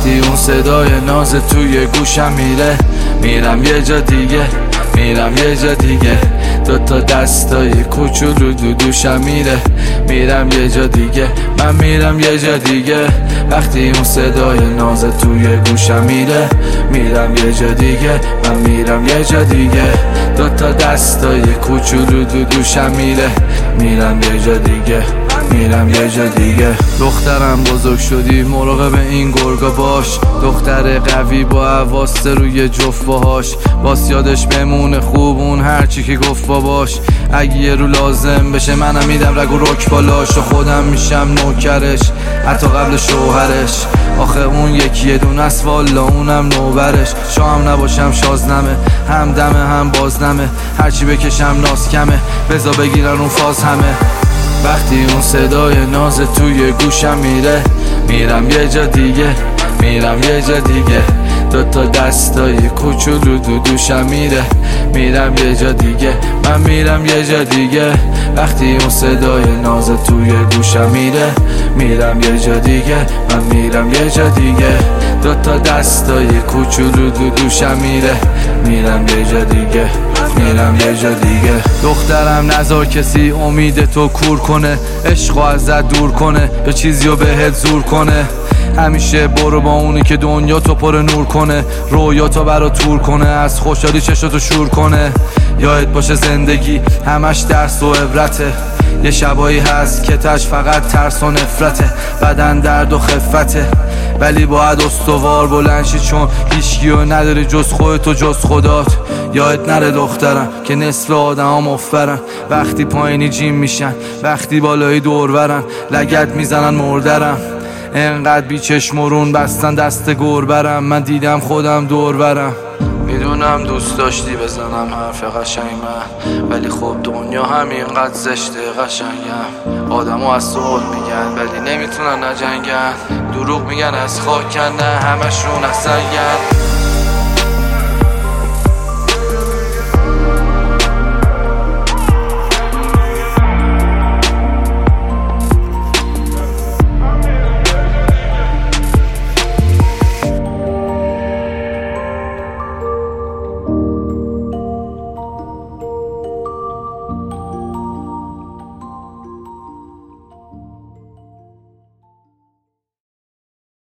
وقتی اون صدای ناز توی گوشم میره، میرم یه جا دیگه، میرم یه جا دیگه. دوتا دستای کوچولو دو دوشم میره، میرم یه جا دیگه، من میرم یه جا دیگه. وقتی اون صدای ناز توی گوشم میره، میرم یه جا دیگه، من میرم یه جا دیگه. دوتا دستای کوچولو دو دوشم میره، میرم یه جا دیگه، میرم یه جا دیگه. دخترم بزرگ شدی مراقب این گرگا باش، دختر قوی با حواس روی جفت باهاش، باس یادش بمونه خوب اون هرچی که گفت باباش. اگه یه رو لازم بشه منم میدم رگ و رک بالاش، و خودم میشم نوکرش حتی قبل شوهرش. آخه اون یکی دونه است والا اونم نوبرش. شام نباشم شازنمه، هم دمه هم بازنمه، هرچی بکشم ناز کمه، بزا بگیرن اون فاز همه. وقتی اون صدای ناز توی گوشم میره، میرم یه جا دیگه، میرم یه جا دیگه. دوتا دستای کوچولو دو دوشم میره، میرم یه جا دیگه، من میرم یه جا دیگه. وقتی اون صدای ناز توی گوشم میره، میرم یه جا دیگه، من میرم یه جا دیگه. دوتا دستای کوچولو دو دوشم میره، میرم یه جا دیگه، میرم یه جا دیگه. دخترم نذار کسی امید تو کور کنه، عشقو ازت دور کنه، به چیزیو بهت زور کنه. همیشه برو با اونی که دنیا تو پر نور کنه، رویا تو برا تور کنه، از خوشحالی چشاتو شور کنه. یادت باشه زندگی همش درس و عبرته، یه شبایی هست که تاش فقط ترس و نفرته، بدن درد و خفته، ولی باید استوار بلنشی چون هیچکیو نداری جز خودت و جز خدات. یادت نره دخترم که نصف آدم ها مفرن، وقتی پایینی جیم میشن، وقتی بالایی دور برن، لگد میزنن مردرم. انقدر بی چشمرون بستن دست گربرم، من دیدم خودم دور برم. میدونم دوست داشتی بزنم حرف قشنگ من، ولی خب دنیا همینقدر زشته قشنگم. آدمو از صلح میگن ولی نمیتونن نجنگن، دروغ میگن از خاکن نه همشون از سنگن.